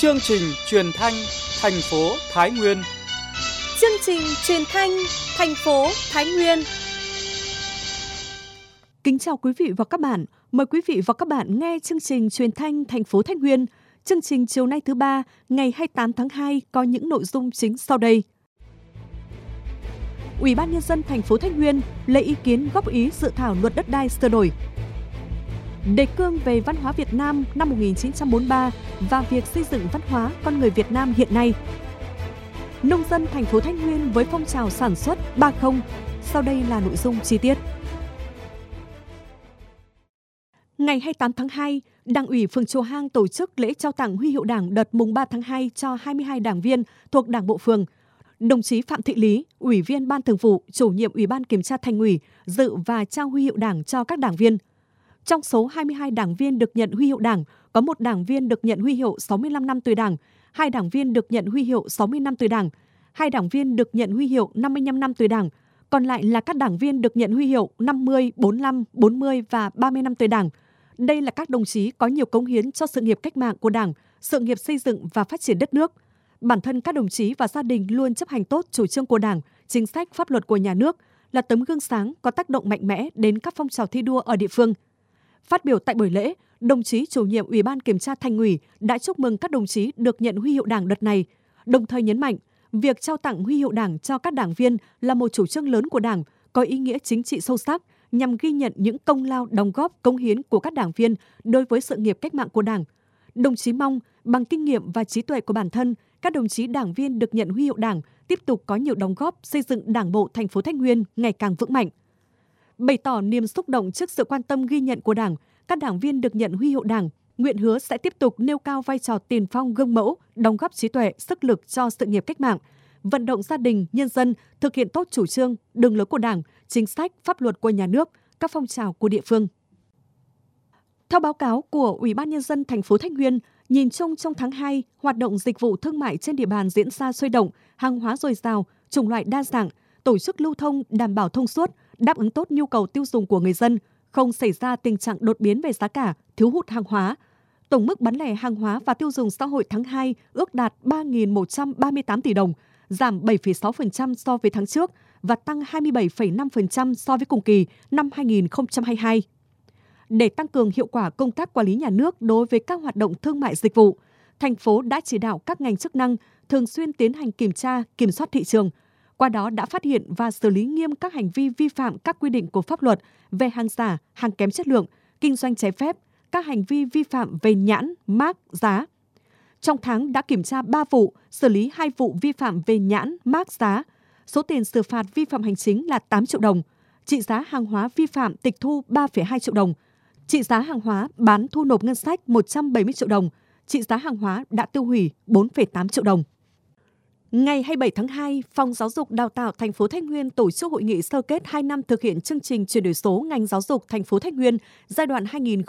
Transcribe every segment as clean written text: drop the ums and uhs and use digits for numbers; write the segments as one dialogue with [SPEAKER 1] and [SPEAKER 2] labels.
[SPEAKER 1] Chương trình truyền thanh thành phố Thái Nguyên.
[SPEAKER 2] Chương trình truyền thanh thành phố Thái Nguyên. Kính chào quý vị và các bạn. Mời quý vị và các bạn nghe chương trình truyền thanh thành phố Thái Nguyên. Chương trình chiều nay thứ ba, ngày 28 tháng 2 có những nội dung chính sau đây. Ủy ban nhân dân thành phố Thái Nguyên lấy ý kiến góp ý dự thảo luật đất đai sửa đổi. Đề cương về văn hóa Việt Nam năm 1943 và việc xây dựng văn hóa con người Việt Nam hiện nay. Nông dân thành phố Thái Nguyên với phong trào sản xuất 3.0. Sau đây là nội dung chi tiết. Ngày 28 tháng 2, Đảng ủy phường Chùa Hang tổ chức lễ trao tặng huy hiệu Đảng đợt mùng 3 tháng 2 cho 22 đảng viên thuộc Đảng bộ phường. Đồng chí Phạm Thị Lý, Ủy viên Ban Thường vụ, Chủ nhiệm Ủy ban Kiểm tra Thành ủy dự và trao huy hiệu Đảng cho các đảng viên. Trong số 22 đảng viên được nhận huy hiệu Đảng, có 1 đảng viên được nhận huy hiệu 65 năm tuổi Đảng, 2 đảng viên được nhận huy hiệu 60 năm tuổi Đảng, 2 đảng viên được nhận huy hiệu 55 năm tuổi Đảng, còn lại là các đảng viên được nhận huy hiệu 50, 45, 40 và 30 năm tuổi Đảng. Đây là các đồng chí có nhiều cống hiến cho sự nghiệp cách mạng của Đảng, sự nghiệp xây dựng và phát triển đất nước. Bản thân các đồng chí và gia đình luôn chấp hành tốt chủ trương của Đảng, chính sách pháp luật của nhà nước, là tấm gương sáng có tác động mạnh mẽ đến các phong trào thi đua ở địa phương. Phát biểu tại buổi lễ, đồng chí Chủ nhiệm Ủy ban Kiểm tra Thành ủy đã chúc mừng các đồng chí được nhận huy hiệu Đảng đợt này, đồng thời nhấn mạnh việc trao tặng huy hiệu Đảng cho các đảng viên là một chủ trương lớn của Đảng, có ý nghĩa chính trị sâu sắc nhằm ghi nhận những công lao đóng góp cống hiến của các đảng viên đối với sự nghiệp cách mạng của Đảng. Đồng chí mong bằng kinh nghiệm và trí tuệ của bản thân, các đồng chí đảng viên được nhận huy hiệu Đảng tiếp tục có nhiều đóng góp xây dựng Đảng bộ thành phố Thái Nguyên ngày càng vững mạnh. Bày tỏ niềm xúc động trước sự quan tâm ghi nhận của Đảng, các đảng viên được nhận huy hiệu Đảng nguyện hứa sẽ tiếp tục nêu cao vai trò tiền phong gương mẫu, đóng góp trí tuệ, sức lực cho sự nghiệp cách mạng, vận động gia đình, nhân dân thực hiện tốt chủ trương, đường lối của Đảng, chính sách, pháp luật của nhà nước, các phong trào của địa phương. Theo báo cáo của Ủy ban nhân dân thành phố Thái Nguyên, nhìn chung trong tháng 2, hoạt động dịch vụ thương mại trên địa bàn diễn ra sôi động, hàng hóa dồi dào, chủng loại đa dạng, tổ chức lưu thông đảm bảo thông suốt, đáp ứng tốt nhu cầu tiêu dùng của người dân, không xảy ra tình trạng đột biến về giá cả, thiếu hụt hàng hóa. Tổng mức bán lẻ hàng hóa và tiêu dùng xã hội tháng 2 ước đạt 3.138 tỷ đồng, giảm 7,6% so với tháng trước và tăng 27,5% so với cùng kỳ năm 2022. Để tăng cường hiệu quả công tác quản lý nhà nước đối với các hoạt động thương mại dịch vụ, thành phố đã chỉ đạo các ngành chức năng thường xuyên tiến hành kiểm tra, kiểm soát thị trường. Qua đó đã phát hiện và xử lý nghiêm các hành vi vi phạm các quy định của pháp luật về hàng giả, hàng kém chất lượng, kinh doanh trái phép, các hành vi vi phạm về nhãn, mác, giá. Trong tháng đã kiểm tra 3 vụ, xử lý 2 vụ vi phạm về nhãn, mác, giá. Số tiền xử phạt vi phạm hành chính là 8 triệu đồng. Trị giá hàng hóa vi phạm tịch thu 3,2 triệu đồng. Trị giá hàng hóa bán thu nộp ngân sách 170 triệu đồng. Trị giá hàng hóa đã tiêu hủy 4,8 triệu đồng. Ngày 27 tháng 2, Phòng Giáo dục Đào tạo thành phố Thái Nguyên tổ chức hội nghị sơ kết 2 năm thực hiện chương trình chuyển đổi số ngành giáo dục thành phố Thái Nguyên giai đoạn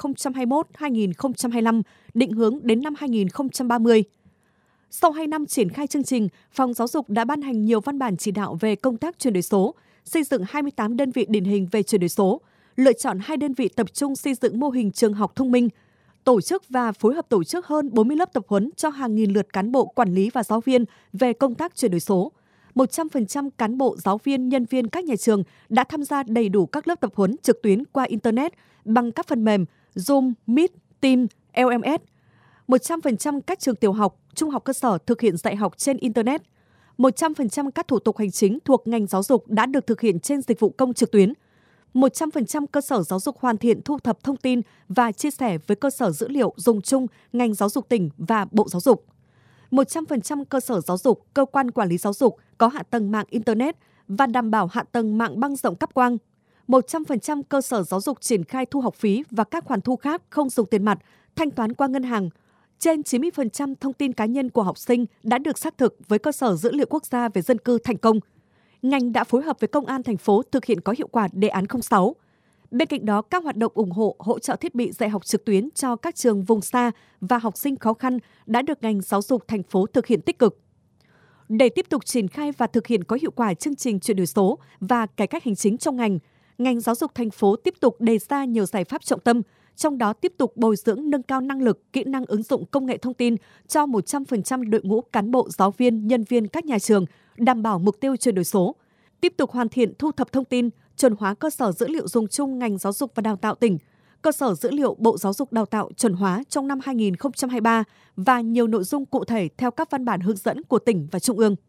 [SPEAKER 2] 2021-2025, định hướng đến năm 2030. Sau 2 năm triển khai chương trình, Phòng Giáo dục đã ban hành nhiều văn bản chỉ đạo về công tác chuyển đổi số, xây dựng 28 đơn vị điển hình về chuyển đổi số, lựa chọn 2 đơn vị tập trung xây dựng mô hình trường học thông minh, tổ chức và phối hợp tổ chức hơn 40 lớp tập huấn cho hàng nghìn lượt cán bộ, quản lý và giáo viên về công tác chuyển đổi số. 100% cán bộ, giáo viên, nhân viên các nhà trường đã tham gia đầy đủ các lớp tập huấn trực tuyến qua Internet bằng các phần mềm Zoom, Meet, Teams, LMS. 100% các trường tiểu học, trung học cơ sở thực hiện dạy học trên Internet. 100% các thủ tục hành chính thuộc ngành giáo dục đã được thực hiện trên dịch vụ công trực tuyến. 100% cơ sở giáo dục hoàn thiện thu thập thông tin và chia sẻ với cơ sở dữ liệu dùng chung ngành giáo dục tỉnh và Bộ Giáo dục. 100% cơ sở giáo dục, cơ quan quản lý giáo dục có hạ tầng mạng Internet và đảm bảo hạ tầng mạng băng rộng cáp quang. 100% cơ sở giáo dục triển khai thu học phí và các khoản thu khác không dùng tiền mặt, thanh toán qua ngân hàng. Trên 90% thông tin cá nhân của học sinh đã được xác thực với cơ sở dữ liệu quốc gia về dân cư thành công. Ngành đã phối hợp với Công an thành phố thực hiện có hiệu quả đề án 06. Bên cạnh đó, các hoạt động ủng hộ, hỗ trợ thiết bị dạy học trực tuyến cho các trường vùng xa và học sinh khó khăn đã được ngành giáo dục thành phố thực hiện tích cực. Để tiếp tục triển khai và thực hiện có hiệu quả chương trình chuyển đổi số và cải cách hành chính trong ngành giáo dục thành phố tiếp tục đề ra nhiều giải pháp trọng tâm, trong đó tiếp tục bồi dưỡng nâng cao năng lực, kỹ năng ứng dụng công nghệ thông tin cho 100% đội ngũ cán bộ, giáo viên, nhân viên các nhà trường, đảm bảo mục tiêu chuyển đổi số. Tiếp tục hoàn thiện thu thập thông tin, chuẩn hóa cơ sở dữ liệu dùng chung ngành giáo dục và đào tạo tỉnh, cơ sở dữ liệu Bộ Giáo dục Đào tạo chuẩn hóa trong năm 2023 và nhiều nội dung cụ thể theo các văn bản hướng dẫn của tỉnh và Trung ương.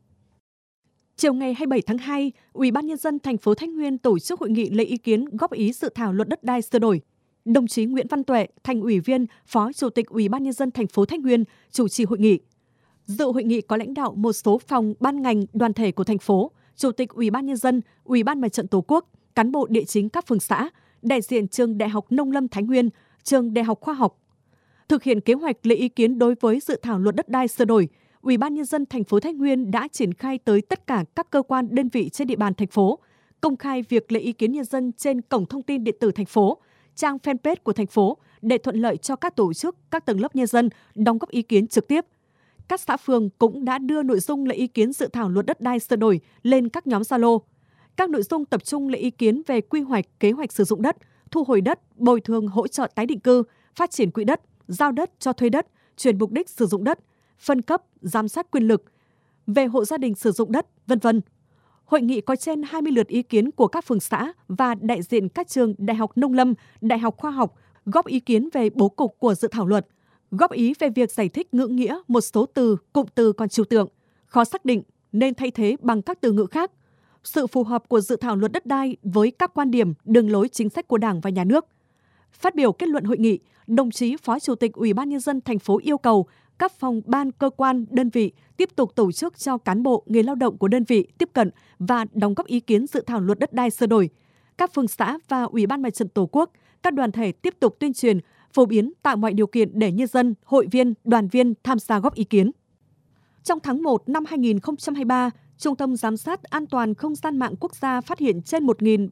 [SPEAKER 2] Chiều ngày 27 tháng 2, Ủy ban Nhân dân thành phố Thái Nguyên tổ chức hội nghị lấy ý kiến góp ý dự thảo luật đất đai sửa đổi. Đồng chí Nguyễn Văn Tuệ, Thành ủy viên, Phó Chủ tịch Ủy ban Nhân dân thành phố Thái Nguyên chủ trì hội nghị. Dự hội nghị có lãnh đạo một số phòng, ban ngành, đoàn thể của thành phố, Chủ tịch Ủy ban Nhân dân, Ủy ban Mặt trận Tổ quốc, cán bộ địa chính các phường xã, đại diện Trường Đại học Nông lâm Thái Nguyên, Trường Đại học Khoa học. Thực hiện kế hoạch lấy ý kiến đối với dự thảo luật đất đai sửa đổi, Ủy ban Nhân dân thành phố Thái Nguyên đã triển khai tới tất cả các cơ quan đơn vị trên địa bàn thành phố, công khai việc lấy ý kiến nhân dân trên cổng thông tin điện tử thành phố, trang fanpage của thành phố để thuận lợi cho các tổ chức, các tầng lớp nhân dân đóng góp ý kiến trực tiếp. Các xã phường cũng đã đưa nội dung lấy ý kiến dự thảo luật đất đai sửa đổi lên các nhóm Zalo. Các nội dung tập trung lấy ý kiến về quy hoạch, kế hoạch sử dụng đất, thu hồi đất, bồi thường hỗ trợ tái định cư, phát triển quỹ đất, giao đất cho thuê đất, chuyển mục đích sử dụng đất, phân cấp, giám sát quyền lực, về hộ gia đình sử dụng đất, v.v. Hội nghị có trên 20 lượt ý kiến của các phường xã và đại diện các trường Đại học Nông lâm, Đại học Khoa học góp ý kiến về bố cục của dự thảo luật, góp ý về việc giải thích ngữ nghĩa một số từ, cụm từ còn trừu tượng, khó xác định nên thay thế bằng các từ ngữ khác, sự phù hợp của dự thảo luật đất đai với các quan điểm, đường lối chính sách của Đảng và Nhà nước. Phát biểu kết luận hội nghị, đồng chí Phó Chủ tịch Ủy ban Nhân dân thành phố yêu cầu các phòng ban, cơ quan, đơn vị tiếp tục tổ chức cho cán bộ, người lao động của đơn vị tiếp cận và đóng góp ý kiến dự thảo luật đất đai sửa đổi. Các phường xã và Ủy ban Mặt trận Tổ quốc, các đoàn thể tiếp tục tuyên truyền, phổ biến, tạo mọi điều kiện để nhân dân, hội viên, đoàn viên tham gia góp ý kiến. Trong tháng 1 năm 2023, Trung tâm Giám sát An toàn Không gian mạng quốc gia phát hiện trên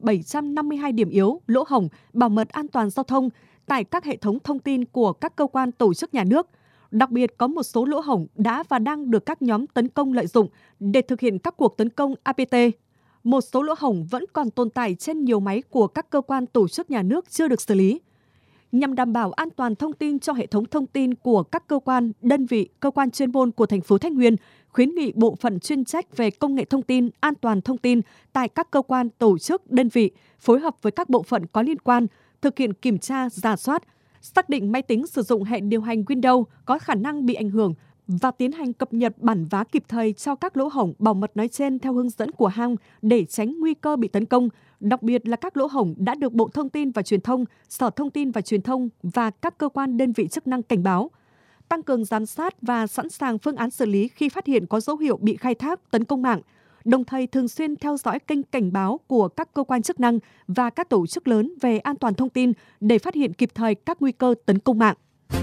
[SPEAKER 2] 1.752 điểm yếu, lỗ hổng, bảo mật an toàn giao thông tại các hệ thống thông tin của các cơ quan tổ chức nhà nước. Đặc biệt có một số lỗ hổng đã và đang được các nhóm tấn công lợi dụng để thực hiện các cuộc tấn công APT. Một số lỗ hổng vẫn còn tồn tại trên nhiều máy của các cơ quan tổ chức nhà nước chưa được xử lý. Nhằm đảm bảo an toàn thông tin cho hệ thống thông tin của các cơ quan, đơn vị, cơ quan chuyên môn của thành phố Thái Nguyên, khuyến nghị bộ phận chuyên trách về công nghệ thông tin, an toàn thông tin tại các cơ quan, tổ chức, đơn vị phối hợp với các bộ phận có liên quan, thực hiện kiểm tra, rà soát, xác định máy tính sử dụng hệ điều hành Windows có khả năng bị ảnh hưởng và tiến hành cập nhật bản vá kịp thời cho các lỗ hổng bảo mật nói trên theo hướng dẫn của hãng để tránh nguy cơ bị tấn công, đặc biệt là các lỗ hổng đã được Bộ Thông tin và Truyền thông, Sở Thông tin và Truyền thông và các cơ quan đơn vị chức năng cảnh báo. Tăng cường giám sát và sẵn sàng phương án xử lý khi phát hiện có dấu hiệu bị khai thác, tấn công mạng, đồng thời thường xuyên theo dõi kênh cảnh báo của các cơ quan chức năng và các tổ chức lớn về an toàn thông tin để phát hiện kịp thời các nguy cơ tấn công mạng.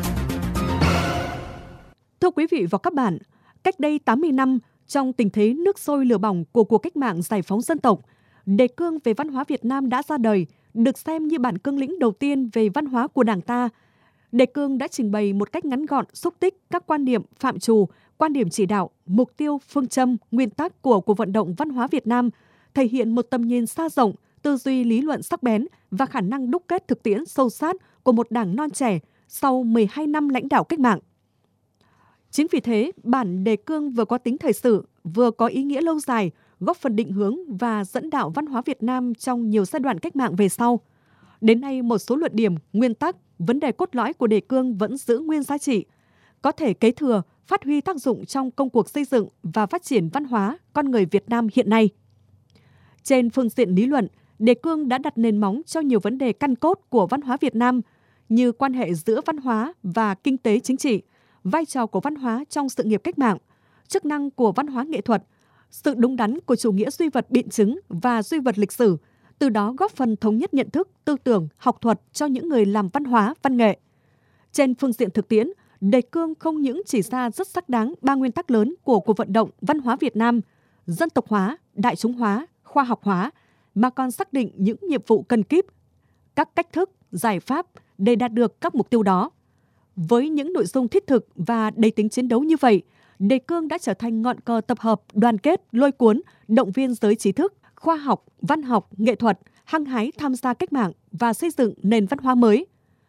[SPEAKER 2] Thưa quý vị và các bạn, cách đây 80 năm, trong tình thế nước sôi lửa bỏng của cuộc cách mạng giải phóng dân tộc, đề cương về văn hóa Việt Nam đã ra đời, được xem như bản cương lĩnh đầu tiên về văn hóa của Đảng ta. Đề cương đã trình bày một cách ngắn gọn, xúc tích các quan điểm, phạm trù, quan điểm chỉ đạo, mục tiêu, phương châm, nguyên tắc của cuộc vận động văn hóa Việt Nam, thể hiện một tầm nhìn xa rộng, tư duy lý luận sắc bén và khả năng đúc kết thực tiễn sâu sát của một đảng non trẻ sau 12 năm lãnh đạo cách mạng. Chính vì thế, bản đề cương vừa có tính thời sự, vừa có ý nghĩa lâu dài, góp phần định hướng và dẫn đạo văn hóa Việt Nam trong nhiều giai đoạn cách mạng về sau. Đến nay, một số luận điểm, nguyên tắc, vấn đề cốt lõi của đề cương vẫn giữ nguyên giá trị, có thể kế thừa, phát huy tác dụng trong công cuộc xây dựng và phát triển văn hóa con người Việt Nam hiện nay. Trên phương diện lý luận, đề cương đã đặt nền móng cho nhiều vấn đề căn cốt của văn hóa Việt Nam như quan hệ giữa văn hóa và kinh tế chính trị, vai trò của văn hóa trong sự nghiệp cách mạng, chức năng của văn hóa nghệ thuật, sự đúng đắn của chủ nghĩa duy vật biện chứng và duy vật lịch sử, từ đó góp phần thống nhất nhận thức, tư tưởng, học thuật cho những người làm văn hóa, văn nghệ. Trên phương diện thực tiễn, đề cương không những chỉ ra rất xác đáng 3 nguyên tắc lớn của cuộc vận động văn hóa Việt Nam: dân tộc hóa, đại chúng hóa, khoa học hóa, mà còn xác định những nhiệm vụ cần kíp, các cách thức, giải pháp để đạt được các mục tiêu đó. Với những nội dung thiết thực và đầy tính chiến đấu như vậy, đề cương đã trở thành ngọn cờ tập hợp, đoàn kết, lôi cuốn, động viên giới trí thức, khoa học, văn học, nghệ thuật hăng hái tham gia cách mạng và xây dựng nền văn hóa mới.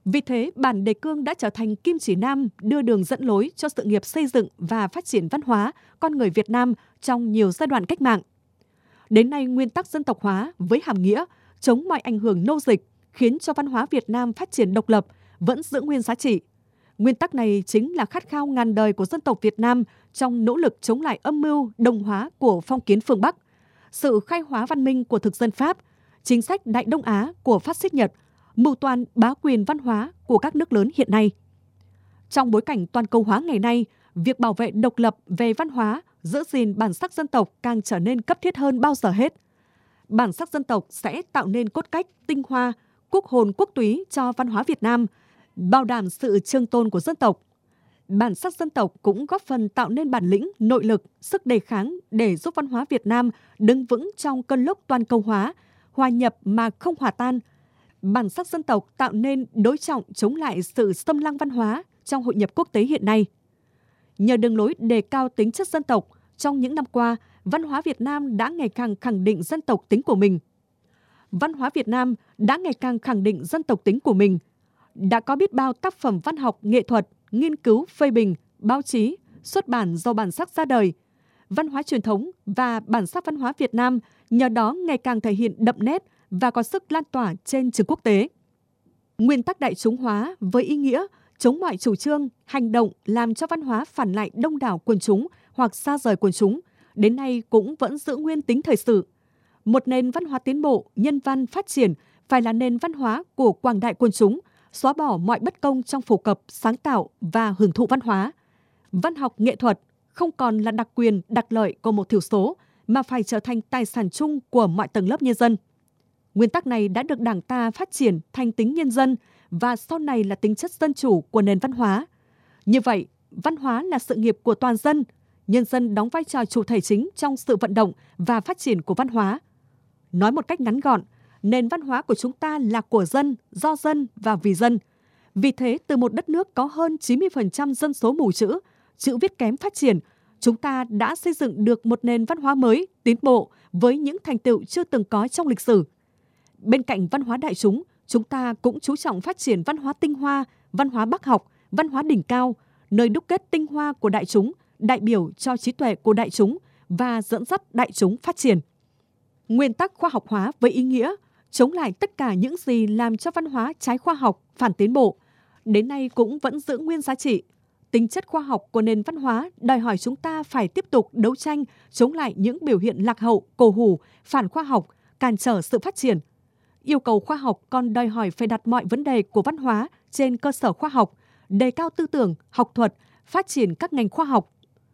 [SPEAKER 2] Vì thế, bản đề cương đã trở thành kim chỉ nam đưa đường dẫn lối cho sự nghiệp xây dựng và phát triển văn hóa con người Việt Nam trong nhiều giai đoạn cách mạng. Đến nay, nguyên tắc dân tộc hóa với hàm nghĩa chống mọi ảnh hưởng nô dịch khiến cho văn hóa Việt Nam phát triển độc lập vẫn giữ nguyên giá trị. Nguyên tắc này chính là khát khao ngàn đời của dân tộc Việt Nam trong nỗ lực chống lại âm mưu đồng hóa của phong kiến phương Bắc, sự khai hóa văn minh của thực dân Pháp, chính sách Đại Đông Á của phát xít Nhật, mưu toan bá quyền văn hóa của các nước lớn hiện nay. Trong bối cảnh toàn cầu hóa ngày nay, việc bảo vệ độc lập về văn hóa, giữ gìn bản sắc dân tộc càng trở nên cấp thiết hơn bao giờ hết. Bản sắc dân tộc sẽ tạo nên cốt cách, tinh hoa, quốc hồn quốc túy cho văn hóa Việt Nam, bảo đảm sự trường tồn của dân tộc. Bản sắc dân tộc cũng góp phần tạo nên bản lĩnh, nội lực, sức đề kháng để giúp văn hóa Việt Nam đứng vững trong cơn lốc toàn cầu hóa, hòa nhập mà không hòa tan. Bản sắc dân tộc tạo nên đối trọng chống lại sự xâm lăng văn hóa trong hội nhập quốc tế hiện nay. Nhờ đường lối đề cao tính chất dân tộc, trong những năm qua, văn hóa Việt Nam đã ngày càng khẳng định dân tộc tính của mình. Đã có biết bao tác phẩm văn học, nghệ thuật, nghiên cứu, phê bình, báo chí, xuất bản do bản sắc ra đời. Văn hóa truyền thống và bản sắc văn hóa Việt Nam nhờ đó ngày càng thể hiện đậm nét và có sức lan tỏa trên trường quốc tế. Nguyên tắc đại chúng hóa với ý nghĩa chống mọi chủ trương, hành động làm cho văn hóa phản lại đông đảo quần chúng hoặc xa rời quần chúng, đến nay cũng vẫn giữ nguyên tính thời sự. Một nền văn hóa tiến bộ, nhân văn phát triển phải là nền văn hóa của quảng đại quần chúng, xóa bỏ mọi bất công trong phổ cập, sáng tạo và hưởng thụ văn hóa. Văn học nghệ thuật không còn là đặc quyền, đặc lợi của một thiểu số, mà phải trở thành tài sản chung của mọi tầng lớp nhân dân. Nguyên tắc này đã được Đảng ta phát triển thành tính nhân dân và sau này là tính chất dân chủ của nền văn hóa. Như vậy, văn hóa là sự nghiệp của toàn dân, nhân dân đóng vai trò chủ thể chính trong sự vận động và phát triển của văn hóa. Nói một cách ngắn gọn, nền văn hóa của chúng ta là của dân, do dân và vì dân. Vì thế, từ một đất nước có hơn 90% dân số mù chữ, chữ viết kém phát triển, chúng ta đã xây dựng được một nền văn hóa mới, tiến bộ với những thành tựu chưa từng có trong lịch sử. Bên cạnh văn hóa đại chúng, chúng ta cũng chú trọng phát triển văn hóa tinh hoa, văn hóa bác học, văn hóa đỉnh cao, nơi đúc kết tinh hoa của đại chúng, đại biểu cho trí tuệ của đại chúng và dẫn dắt đại chúng phát triển. Nguyên tắc khoa học hóa với ý nghĩa chống lại tất cả những gì làm cho văn hóa trái khoa học, phản tiến bộ, đến nay cũng vẫn giữ nguyên giá trị. Tính chất khoa học của nền văn hóa đòi hỏi chúng ta phải tiếp tục đấu tranh chống lại những biểu hiện lạc hậu, cổ hủ, phản khoa học, cản trở sự phát triển. Yêu cầu khoa học còn đòi hỏi phải đặt mọi vấn đề của văn hóa trên cơ sở khoa học, đề cao tư tưởng, học thuật, phát triển các ngành khoa học.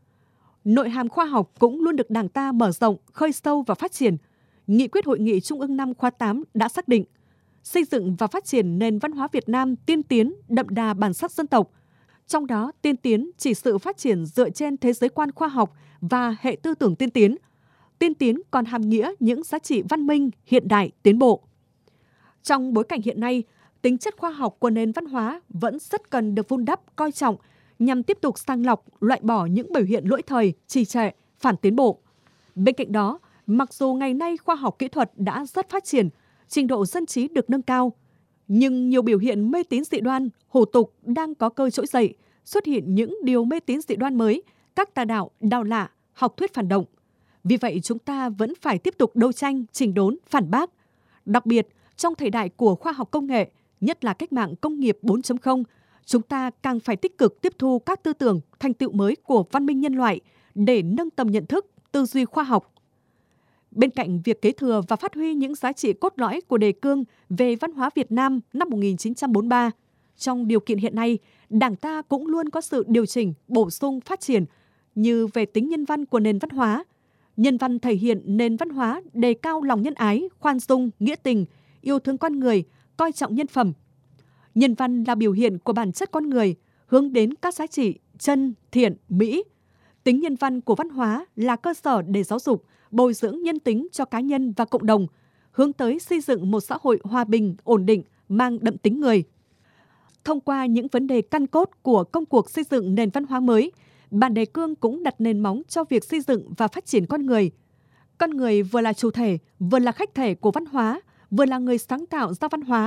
[SPEAKER 2] Nội hàm khoa học cũng luôn được Đảng ta mở rộng, khơi sâu và phát triển. Nghị quyết Hội nghị Trung ương 5 khóa 8 đã xác định xây dựng và phát triển nền văn hóa Việt Nam tiên tiến, đậm đà bản sắc dân tộc. Trong đó, tiên tiến chỉ sự phát triển dựa trên thế giới quan khoa học và hệ tư tưởng tiên tiến. Tiên tiến còn hàm nghĩa những giá trị văn minh, hiện đại, tiến bộ. Trong bối cảnh hiện nay, tính chất khoa học của nền văn hóa vẫn rất cần được vun đắp, coi trọng nhằm tiếp tục sàng lọc, loại bỏ những biểu hiện lỗi thời, trì trệ, phản tiến bộ. Bên cạnh đó, mặc dù ngày nay khoa học kỹ thuật đã rất phát triển, trình độ dân trí được nâng cao, nhưng nhiều biểu hiện mê tín dị đoan, hủ tục đang có cơ trỗi dậy, xuất hiện những điều mê tín dị đoan mới, các tà đạo, đạo lạ, học thuyết phản động. Vì vậy chúng ta vẫn phải tiếp tục đấu tranh, chỉnh đốn, phản bác. Đặc biệt, trong thời đại của khoa học công nghệ, nhất là cách mạng công nghiệp 4.0, chúng ta càng phải tích cực tiếp thu các tư tưởng, thành tựu mới của văn minh nhân loại để nâng tầm nhận thức, tư duy khoa học. Bên cạnh việc kế thừa và phát huy những giá trị cốt lõi của đề cương về văn hóa Việt Nam năm 1943, trong điều kiện hiện nay, Đảng ta cũng luôn có sự điều chỉnh, bổ sung, phát triển như về tính nhân văn của nền văn hóa. Nhân văn thể hiện nền văn hóa đề cao lòng nhân ái, khoan dung, nghĩa tình, yêu thương con người, coi trọng nhân phẩm. Nhân văn là biểu hiện của bản chất con người, hướng đến các giá trị chân, thiện, mỹ. Tính nhân văn của văn hóa là cơ sở để giáo dục, bồi dưỡng nhân tính cho cá nhân và cộng đồng, hướng tới xây dựng một xã hội hòa bình, ổn định, mang đậm tính người. Thông qua những vấn đề căn cốt của công cuộc xây dựng nền văn hóa mới, bản đề cương cũng đặt nền móng cho việc xây dựng và phát triển con người. Con người vừa là chủ thể, vừa là khách thể của văn hóa, vừa là người sáng tạo ra văn hóa,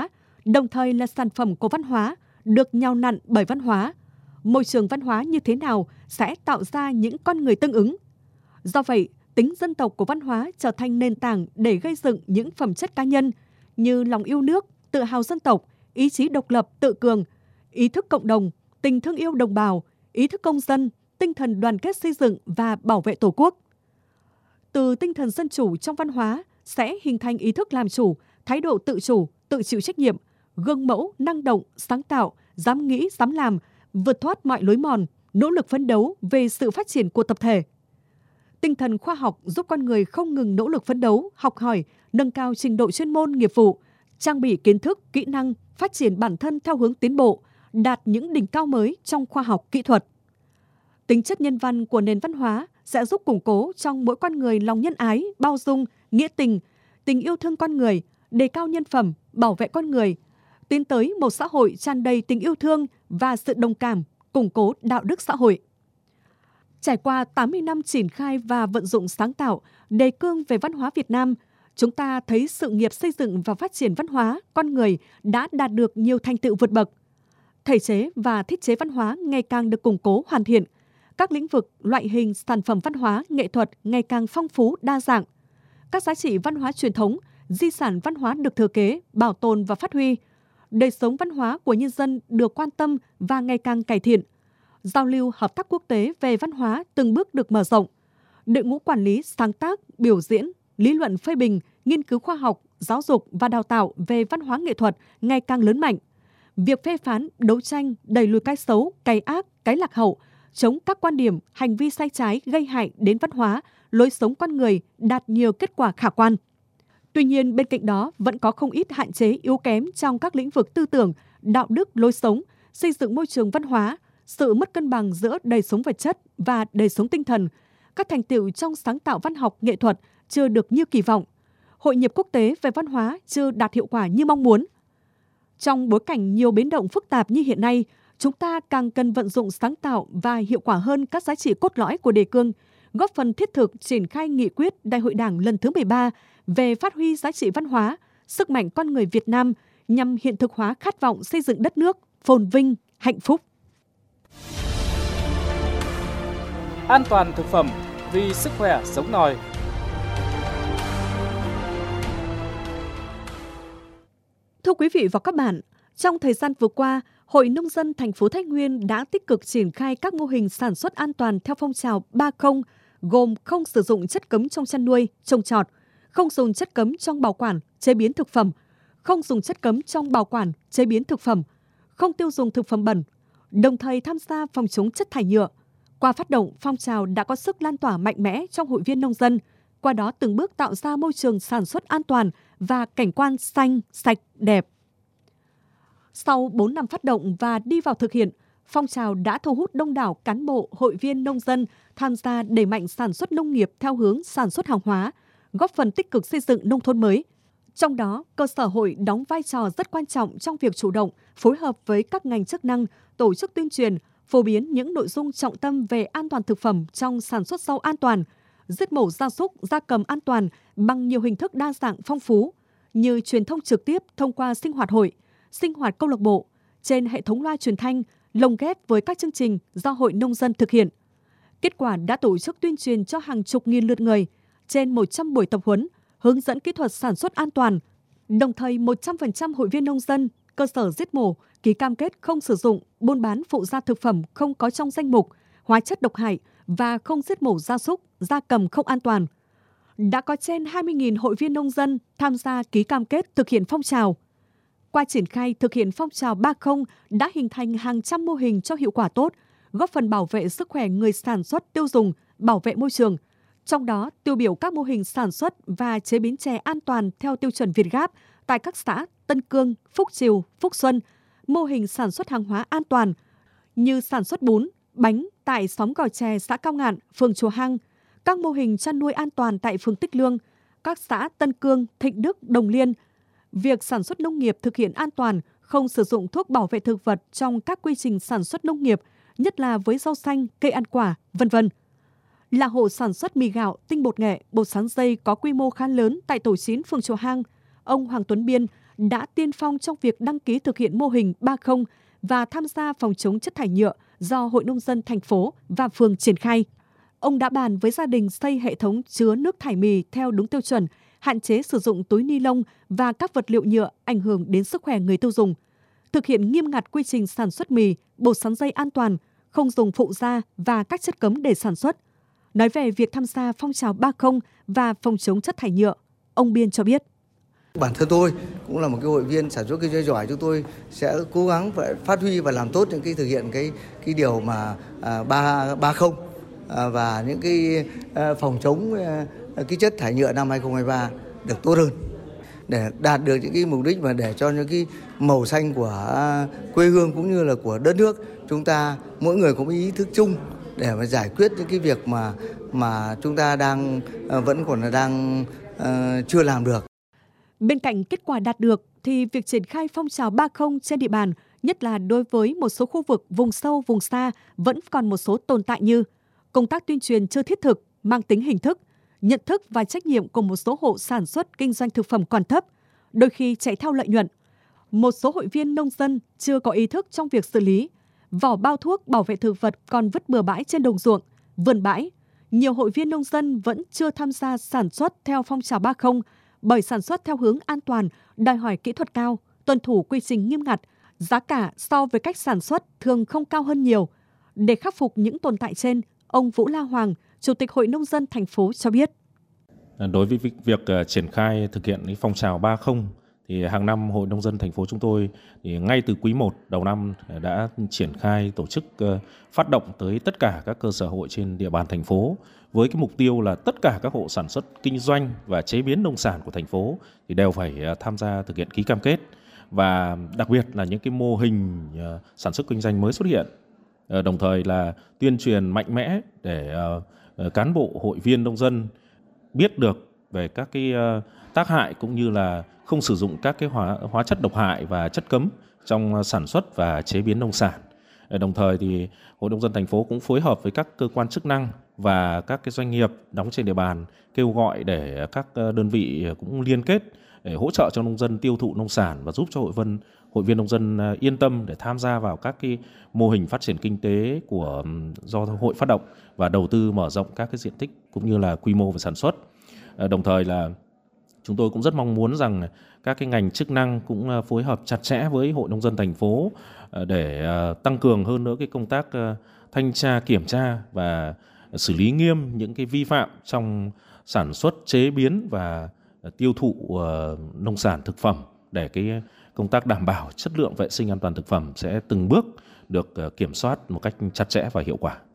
[SPEAKER 2] đồng thời là sản phẩm của văn hóa, được nhào nặn bởi văn hóa. Môi trường văn hóa như thế nào sẽ tạo ra những con người tương ứng. Do vậy, tính dân tộc của văn hóa trở thành nền tảng để gây dựng những phẩm chất cá nhân như lòng yêu nước, tự hào dân tộc, ý chí độc lập, tự cường, ý thức cộng đồng, tình thương yêu đồng bào, ý thức công dân, tinh thần đoàn kết xây dựng và bảo vệ Tổ quốc. Từ tinh thần dân chủ trong văn hóa sẽ hình thành ý thức làm chủ, thái độ tự chủ, tự chịu trách nhiệm, gương mẫu, năng động, sáng tạo, dám nghĩ, dám làm, vượt thoát mọi lối mòn, nỗ lực phấn đấu về sự phát triển của tập thể. Tinh thần khoa học giúp con người không ngừng nỗ lực phấn đấu, học hỏi, nâng cao trình độ chuyên môn nghiệp vụ, trang bị kiến thức, kỹ năng, phát triển bản thân theo hướng tiến bộ, đạt những đỉnh cao mới trong khoa học kỹ thuật. Tính chất nhân văn của nền văn hóa sẽ giúp củng cố trong mỗi con người lòng nhân ái, bao dung, nghĩa tình, tình yêu thương con người, đề cao nhân phẩm, bảo vệ con người, tiến tới một xã hội tràn đầy tình yêu thương và sự đồng cảm, củng cố đạo đức xã hội. Trải qua 80 năm triển khai và vận dụng sáng tạo, đề cương về văn hóa Việt Nam, chúng ta thấy sự nghiệp xây dựng và phát triển văn hóa, con người đã đạt được nhiều thành tựu vượt bậc. Thể chế và thiết chế văn hóa ngày càng được củng cố hoàn thiện. Các lĩnh vực, loại hình, sản phẩm văn hóa, nghệ thuật ngày càng phong phú, đa dạng. Các giá trị văn hóa truyền thống, di sản văn hóa được thừa kế, bảo tồn và phát huy. Đời sống văn hóa của nhân dân được quan tâm và ngày càng cải thiện. Giao lưu hợp tác quốc tế về văn hóa từng bước được mở rộng. Đội ngũ quản lý, sáng tác, biểu diễn, lý luận phê bình, nghiên cứu khoa học, giáo dục và đào tạo về văn hóa nghệ thuật ngày càng lớn mạnh. Việc phê phán, đấu tranh, đẩy lùi cái xấu, cái ác, cái lạc hậu, chống các quan điểm, hành vi sai trái gây hại đến văn hóa, lối sống con người đạt nhiều kết quả khả quan. Tuy nhiên, bên cạnh đó vẫn có không ít hạn chế yếu kém trong các lĩnh vực tư tưởng, đạo đức, lối sống, xây dựng môi trường văn hóa, sự mất cân bằng giữa đời sống vật chất và đời sống tinh thần, các thành tựu trong sáng tạo văn học nghệ thuật chưa được như kỳ vọng, hội nhập quốc tế về văn hóa chưa đạt hiệu quả như mong muốn. Trong bối cảnh nhiều biến động phức tạp như hiện nay, chúng ta càng cần vận dụng sáng tạo và hiệu quả hơn các giá trị cốt lõi của đề cương, góp phần thiết thực triển khai nghị quyết Đại hội Đảng lần thứ 13 về phát huy giá trị văn hóa, sức mạnh con người Việt Nam nhằm hiện thực hóa khát vọng xây dựng đất nước phồn vinh, hạnh phúc.
[SPEAKER 1] An toàn thực phẩm vì sức khỏe sống nòi.
[SPEAKER 2] Thưa quý vị và các bạn, trong thời gian vừa qua, Hội Nông dân thành phố Thái Nguyên đã tích cực triển khai các mô hình sản xuất an toàn theo phong trào 30, gồm không sử dụng chất cấm trong chăn nuôi, trồng trọt, không dùng chất cấm trong bảo quản, chế biến thực phẩm, không dùng chất cấm trong bảo quản, chế biến thực phẩm, không tiêu dùng thực phẩm bẩn, đồng thời tham gia phòng chống chất thải nhựa. Qua phát động, phong trào đã có sức lan tỏa mạnh mẽ trong hội viên nông dân, qua đó từng bước tạo ra môi trường sản xuất an toàn và cảnh quan xanh, sạch, đẹp. Sau 4 năm phát động và đi vào thực hiện, phong trào đã thu hút đông đảo cán bộ, hội viên nông dân tham gia đẩy mạnh sản xuất nông nghiệp theo hướng sản xuất hàng hóa, góp phần tích cực xây dựng nông thôn mới. Trong đó, cơ sở hội đóng vai trò rất quan trọng trong việc chủ động, phối hợp với các ngành chức năng, tổ chức tuyên truyền, phổ biến những nội dung trọng tâm về an toàn thực phẩm trong sản xuất rau an toàn, giết mổ gia súc, gia cầm an toàn bằng nhiều hình thức đa dạng phong phú, như truyền thông trực tiếp thông qua sinh hoạt hội, sinh hoạt câu lạc bộ, trên hệ thống loa truyền thanh, lồng ghép với các chương trình do Hội Nông dân thực hiện. Kết quả đã tổ chức tuyên truyền cho hàng chục nghìn lượt người, trên 100 buổi tập huấn, hướng dẫn kỹ thuật sản xuất an toàn. Đồng thời 100% hội viên nông dân, cơ sở giết mổ ký cam kết không sử dụng, buôn bán phụ gia thực phẩm không có trong danh mục, hóa chất độc hại và không giết mổ gia súc, gia cầm không an toàn. Đã có trên 20.000 hội viên nông dân tham gia ký cam kết thực hiện phong trào. Qua triển khai thực hiện phong trào 30 đã hình thành hàng trăm mô hình cho hiệu quả tốt, góp phần bảo vệ sức khỏe người sản xuất tiêu dùng, bảo vệ môi trường. Trong đó, tiêu biểu các mô hình sản xuất và chế biến chè an toàn theo tiêu chuẩn Việt-Gap tại các xã Tân Cương, Phúc Triều, Phúc Xuân, mô hình sản xuất hàng hóa an toàn như sản xuất bún, bánh tại xóm Gò Chè, xã Cao Ngạn, phường Chùa Hang, các mô hình chăn nuôi an toàn tại phường Tích Lương, các xã Tân Cương, Thịnh Đức, Đồng Liên. Việc sản xuất nông nghiệp thực hiện an toàn, không sử dụng thuốc bảo vệ thực vật trong các quy trình sản xuất nông nghiệp, nhất là với rau xanh, cây ăn quả, v.v. Là hộ sản xuất mì gạo, tinh bột nghệ, bột sắn dây có quy mô khá lớn tại tổ 9 phường Chùa Hang, ông Hoàng Tuấn Biên đã tiên phong trong việc đăng ký thực hiện mô hình 30 và tham gia phòng chống chất thải nhựa do Hội Nông dân thành phố và phường triển khai. Ông đã bàn với gia đình xây hệ thống chứa nước thải mì theo đúng tiêu chuẩn, hạn chế sử dụng túi ni lông và các vật liệu nhựa ảnh hưởng đến sức khỏe người tiêu dùng. Thực hiện nghiêm ngặt quy trình sản xuất mì, bột sắn dây an toàn, không dùng phụ gia và các chất cấm để sản xuất. Nói về việc tham gia phong trào 30 và phòng chống chất thải nhựa, ông Biên cho biết.
[SPEAKER 3] Bản thân tôi cũng là một cái hội viên sản xuất kinh doanh giỏi, chúng tôi sẽ cố gắng và phát huy và làm tốt những cái thực hiện cái điều mà 30 và những cái phòng chống cái chất thải nhựa năm 2023 được tốt hơn, để đạt được những cái mục đích và để cho những cái màu xanh của quê hương cũng như là của đất nước chúng ta mỗi người có một ý thức chung để mà giải quyết những cái việc mà chúng ta vẫn còn đang chưa làm được.
[SPEAKER 2] Bên cạnh kết quả đạt được thì việc triển khai phong trào 30 trên địa bàn, nhất là đối với một số khu vực vùng sâu, vùng xa vẫn còn một số tồn tại như công tác tuyên truyền chưa thiết thực, mang tính hình thức, nhận thức và trách nhiệm của một số hộ sản xuất kinh doanh thực phẩm còn thấp, đôi khi chạy theo lợi nhuận. Một số hội viên nông dân chưa có ý thức trong việc xử lý, vỏ bao thuốc bảo vệ thực vật còn vứt bừa bãi trên đồng ruộng, vườn bãi. Nhiều hội viên nông dân vẫn chưa tham gia sản xuất theo phong trào 30 bởi sản xuất theo hướng an toàn, đòi hỏi kỹ thuật cao, tuân thủ quy trình nghiêm ngặt, giá cả so với cách sản xuất thường không cao hơn nhiều. Để khắc phục những tồn tại trên, ông Vũ La Hoàng, Chủ tịch Hội Nông dân thành phố cho biết.
[SPEAKER 4] Đối với việc triển khai thực hiện phong trào 30 thì hàng năm Hội Nông dân thành phố chúng tôi thì ngay từ quý 1 đầu năm đã triển khai tổ chức phát động tới tất cả các cơ sở hội trên địa bàn thành phố với cái mục tiêu là tất cả các hộ sản xuất kinh doanh và chế biến nông sản của thành phố thì đều phải tham gia thực hiện ký cam kết, và đặc biệt là những cái mô hình sản xuất kinh doanh mới xuất hiện. Đồng thời là tuyên truyền mạnh mẽ để cán bộ hội viên nông dân biết được về các cái tác hại cũng như là không sử dụng các cái hóa chất độc hại và chất cấm trong sản xuất và chế biến nông sản. Đồng thời thì Hội Nông dân thành phố cũng phối hợp với các cơ quan chức năng và các cái doanh nghiệp đóng trên địa bàn kêu gọi để các đơn vị cũng liên kết để hỗ trợ cho nông dân tiêu thụ nông sản và giúp cho hội viên nông dân yên tâm để tham gia vào các cái mô hình phát triển kinh tế do hội phát động và đầu tư mở rộng các cái diện tích cũng như là quy mô về sản xuất. Đồng thời là chúng tôi cũng rất mong muốn rằng các cái ngành chức năng cũng phối hợp chặt chẽ với Hội Nông dân thành phố để tăng cường hơn nữa cái công tác thanh tra, kiểm tra và xử lý nghiêm những cái vi phạm trong sản xuất, chế biến và tiêu thụ nông sản thực phẩm, để cái công tác đảm bảo chất lượng vệ sinh an toàn thực phẩm sẽ từng bước được kiểm soát một cách chặt chẽ và hiệu quả.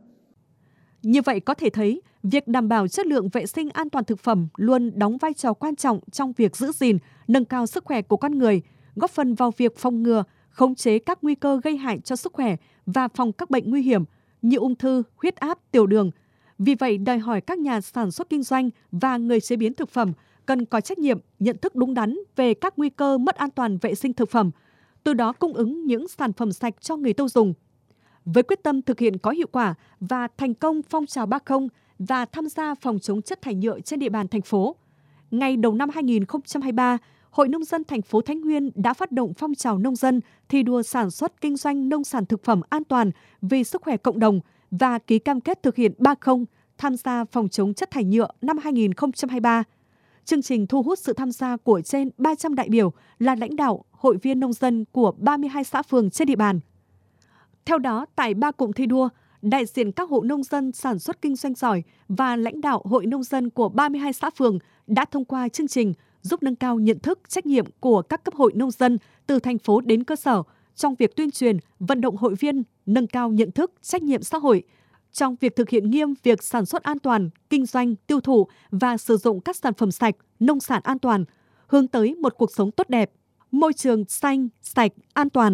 [SPEAKER 2] Như vậy có thể thấy, việc đảm bảo chất lượng vệ sinh an toàn thực phẩm luôn đóng vai trò quan trọng trong việc giữ gìn, nâng cao sức khỏe của con người, góp phần vào việc phòng ngừa, khống chế các nguy cơ gây hại cho sức khỏe và phòng các bệnh nguy hiểm như ung thư, huyết áp, tiểu đường. Vì vậy, đòi hỏi các nhà sản xuất kinh doanh và người chế biến thực phẩm cần có trách nhiệm, nhận thức đúng đắn về các nguy cơ mất an toàn vệ sinh thực phẩm, từ đó cung ứng những sản phẩm sạch cho người tiêu dùng. Với quyết tâm thực hiện có hiệu quả và thành công phong trào 30 và tham gia phòng chống chất thải nhựa trên địa bàn thành phố, ngày đầu năm 2023, Hội Nông dân thành phố Thái Nguyên đã phát động phong trào nông dân thi đua sản xuất kinh doanh nông sản thực phẩm an toàn vì sức khỏe cộng đồng và ký cam kết thực hiện 30 tham gia phòng chống chất thải nhựa năm 2023. Chương trình thu hút sự tham gia của trên 300 đại biểu là lãnh đạo, hội viên nông dân của 32 xã phường trên địa bàn. Theo đó, tại 3 cụm thi đua, đại diện các hộ nông dân sản xuất kinh doanh giỏi và lãnh đạo hội nông dân của 32 xã phường đã thông qua chương trình giúp nâng cao nhận thức, trách nhiệm của các cấp hội nông dân từ thành phố đến cơ sở trong việc tuyên truyền, vận động hội viên nâng cao nhận thức, trách nhiệm xã hội, trong việc thực hiện nghiêm việc sản xuất an toàn, kinh doanh, tiêu thụ và sử dụng các sản phẩm sạch, nông sản an toàn, hướng tới một cuộc sống tốt đẹp, môi trường xanh, sạch, an toàn.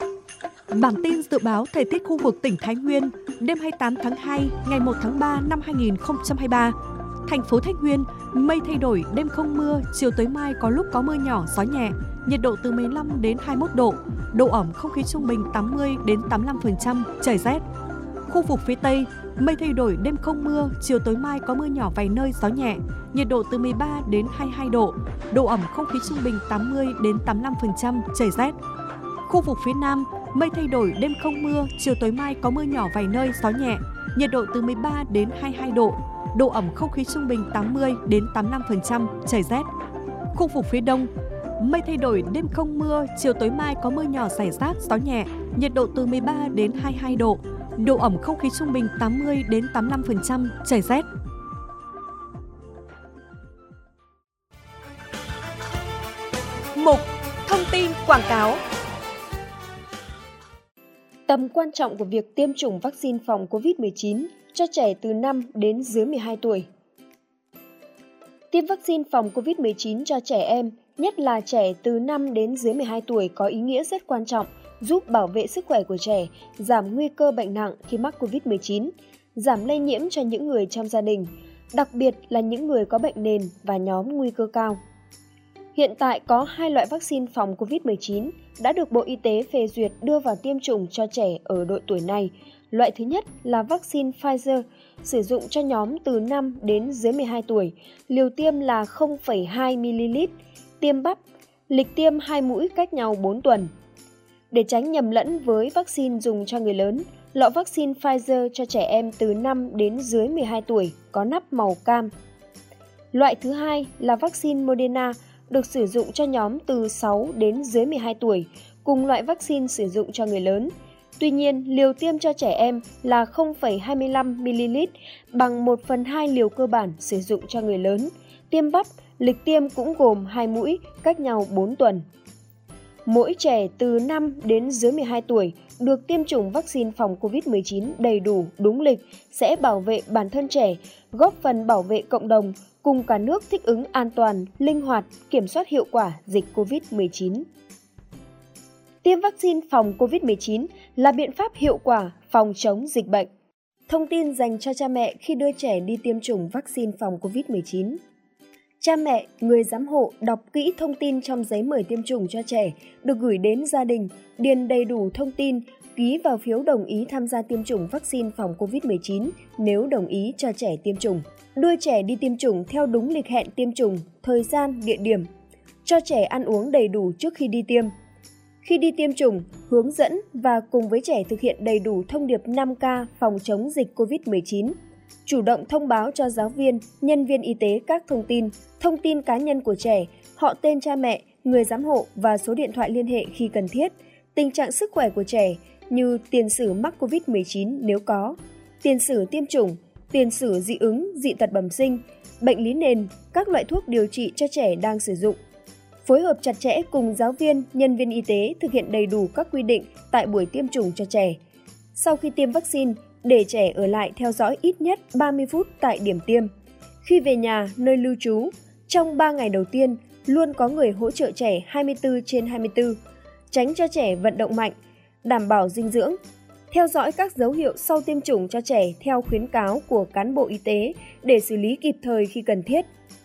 [SPEAKER 2] Bản tin dự báo thời tiết khu vực tỉnh Thái Nguyên đêm 28 tháng 2, ngày 1 tháng 3 năm 2023. Thành phố Thái Nguyên, mây thay đổi, đêm không mưa, chiều tối mai có lúc có mưa nhỏ, gió nhẹ, nhiệt độ từ 15 đến 21 độ, độ ẩm không khí trung bình 80 đến 85%, trời rét. Khu vực phía Tây, mây thay đổi, đêm không mưa, chiều tối mai có mưa nhỏ vài nơi, gió nhẹ, nhiệt độ từ 13 đến 22 độ, độ ẩm không khí trung bình 80 đến 85%, trời rét. Khu vực phía Nam, mây thay đổi, đêm không mưa, chiều tối mai có mưa nhỏ vài nơi, gió nhẹ, nhiệt độ từ 13 đến 22 độ, độ ẩm không khí trung bình 80 đến 85%, trời rét. Khu vực phía Đông, mây thay đổi, đêm không mưa, chiều tối mai có mưa nhỏ rải rác, gió nhẹ, nhiệt độ từ 13 đến 22 độ, độ ẩm không khí trung bình 80 đến 85%, trời rét. Mục thông tin quảng cáo.
[SPEAKER 5] Tầm quan trọng của việc tiêm chủng vaccine phòng COVID-19 cho trẻ từ 5 đến dưới 12 tuổi. Tiêm vaccine phòng COVID-19 cho trẻ em, nhất là trẻ từ 5 đến dưới 12 tuổi có ý nghĩa rất quan trọng, giúp bảo vệ sức khỏe của trẻ, giảm nguy cơ bệnh nặng khi mắc COVID-19, giảm lây nhiễm cho những người trong gia đình, đặc biệt là những người có bệnh nền và nhóm nguy cơ cao. Hiện tại có 2 loại vaccine phòng COVID-19 đã được Bộ Y tế phê duyệt đưa vào tiêm chủng cho trẻ ở độ tuổi này. Loại thứ nhất là vaccine Pfizer, sử dụng cho nhóm từ 5 đến dưới 12 tuổi, liều tiêm là 0,2ml, tiêm bắp, lịch tiêm 2 mũi cách nhau 4 tuần. Để tránh nhầm lẫn với vaccine dùng cho người lớn, lọ vaccine Pfizer cho trẻ em từ 5 đến dưới 12 tuổi có nắp màu cam. Loại thứ hai là vaccine Moderna, được sử dụng cho nhóm từ 6 đến dưới 12 tuổi, cùng loại vaccine sử dụng cho người lớn. Tuy nhiên, liều tiêm cho trẻ em là 0,25ml, bằng 1/2 liều cơ bản sử dụng cho người lớn. Tiêm bắp, lịch tiêm cũng gồm 2 mũi, cách nhau 4 tuần. Mỗi trẻ từ 5 đến dưới 12 tuổi được tiêm chủng vaccine phòng COVID-19 đầy đủ, đúng lịch sẽ bảo vệ bản thân trẻ, góp phần bảo vệ cộng đồng, cùng cả nước thích ứng an toàn, linh hoạt, kiểm soát hiệu quả dịch COVID-19. Tiêm vaccine phòng COVID-19 là biện pháp hiệu quả phòng chống dịch bệnh. Thông tin dành cho cha mẹ khi đưa trẻ đi tiêm chủng vaccine phòng COVID-19. Cha mẹ, người giám hộ đọc kỹ thông tin trong giấy mời tiêm chủng cho trẻ được gửi đến gia đình, điền đầy đủ thông tin, ký vào phiếu đồng ý tham gia tiêm chủng vaccine phòng COVID-19 nếu đồng ý cho trẻ tiêm chủng. Đưa trẻ đi tiêm chủng theo đúng lịch hẹn tiêm chủng, thời gian, địa điểm. Cho trẻ ăn uống đầy đủ trước khi đi tiêm. Khi đi tiêm chủng, hướng dẫn và cùng với trẻ thực hiện đầy đủ thông điệp 5K phòng chống dịch COVID-19. Chủ động thông báo cho giáo viên, nhân viên y tế các thông tin cá nhân của trẻ, họ tên cha mẹ, người giám hộ và số điện thoại liên hệ khi cần thiết, tình trạng sức khỏe của trẻ như tiền sử mắc COVID-19 nếu có, tiền sử tiêm chủng, tiền sử dị ứng, dị tật bẩm sinh, bệnh lý nền, các loại thuốc điều trị cho trẻ đang sử dụng. Phối hợp chặt chẽ cùng giáo viên, nhân viên y tế thực hiện đầy đủ các quy định tại buổi tiêm chủng cho trẻ. Sau khi tiêm vaccine, để trẻ ở lại theo dõi ít nhất 30 phút tại điểm tiêm. Khi về nhà, nơi lưu trú, trong 3 ngày đầu tiên, luôn có người hỗ trợ trẻ 24/24, tránh cho trẻ vận động mạnh, đảm bảo dinh dưỡng. Theo dõi các dấu hiệu sau tiêm chủng cho trẻ theo khuyến cáo của cán bộ y tế để xử lý kịp thời khi cần thiết.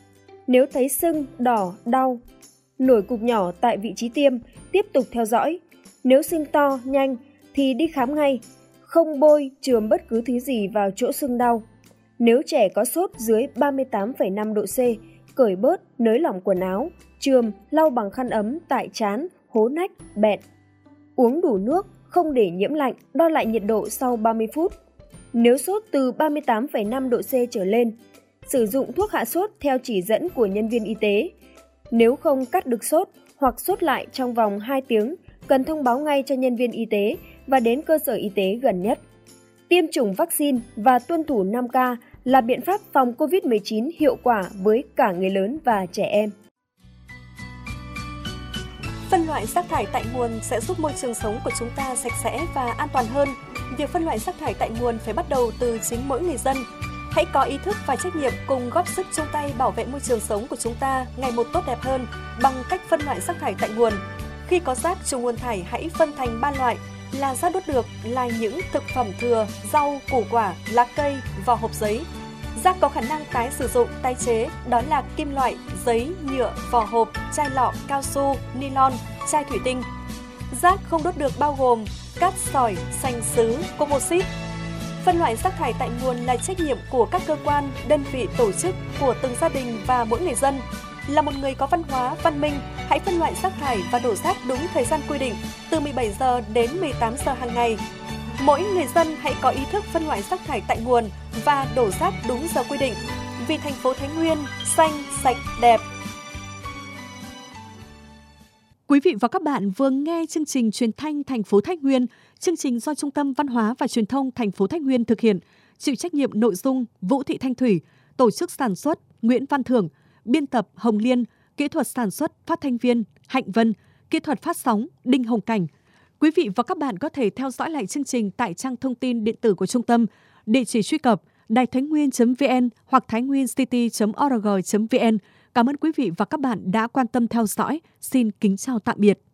[SPEAKER 5] Nếu thấy sưng, đỏ, đau, nổi cục nhỏ tại vị trí tiêm, tiếp tục theo dõi. Nếu sưng to, nhanh thì đi khám ngay, không bôi, chườm bất cứ thứ gì vào chỗ sưng đau. Nếu trẻ có sốt dưới 38,5 độ C, cởi bớt, nới lỏng quần áo, chườm, lau bằng khăn ấm tại trán, hố nách, bẹn. Uống đủ nước, không để nhiễm lạnh, đo lại nhiệt độ sau 30 phút. Nếu sốt từ 38,5 độ C trở lên, sử dụng thuốc hạ sốt theo chỉ dẫn của nhân viên y tế. Nếu không cắt được sốt hoặc sốt lại trong vòng 2 tiếng, cần thông báo ngay cho nhân viên y tế và đến cơ sở y tế gần nhất. Tiêm chủng vaccine và tuân thủ 5K là biện pháp phòng COVID-19 hiệu quả với cả người lớn và trẻ em.
[SPEAKER 2] Phân loại rác thải tại nguồn sẽ giúp môi trường sống của chúng ta sạch sẽ và an toàn hơn. Việc phân loại rác thải tại nguồn phải bắt đầu từ chính mỗi người dân. Hãy có ý thức và trách nhiệm cùng góp sức chung tay bảo vệ môi trường sống của chúng ta ngày một tốt đẹp hơn bằng cách phân loại rác thải tại nguồn. Khi có rác trong nguồn thải hãy phân thành 3 loại là rác đốt được là những thực phẩm thừa, rau, củ quả, lá cây, vỏ hộp giấy. Rác có khả năng tái sử dụng, tái chế đó là kim loại, giấy, nhựa, vỏ hộp, chai lọ, cao su, nylon, chai thủy tinh. Rác không đốt được bao gồm cát sỏi, sành sứ, composite. Phân loại rác thải tại nguồn là trách nhiệm của các cơ quan, đơn vị, tổ chức, của từng gia đình và mỗi người dân. Là một người có văn hóa, văn minh, hãy phân loại rác thải và đổ rác đúng thời gian quy định, từ 17 giờ đến 18 giờ hàng ngày. Mỗi người dân hãy có ý thức phân loại rác thải tại nguồn và đổ rác đúng giờ quy định. Vì thành phố Thái Nguyên xanh, sạch, đẹp. Quý vị và các bạn vừa nghe chương trình truyền thanh thành phố Thái Nguyên, chương trình do Trung tâm Văn hóa và Truyền thông thành phố Thái Nguyên thực hiện, chịu trách nhiệm nội dung Vũ Thị Thanh Thủy, tổ chức sản xuất Nguyễn Văn Thưởng, biên tập Hồng Liên, kỹ thuật sản xuất phát thanh viên Hạnh Vân, kỹ thuật phát sóng Đinh Hồng Cảnh. Quý vị và các bạn có thể theo dõi lại chương trình tại trang thông tin điện tử của trung tâm, địa chỉ truy cập đàitháinhnguyên.vn hoặc thainhguencity.org.vn. Cảm ơn quý vị và các bạn đã quan tâm theo dõi. Xin kính chào tạm biệt.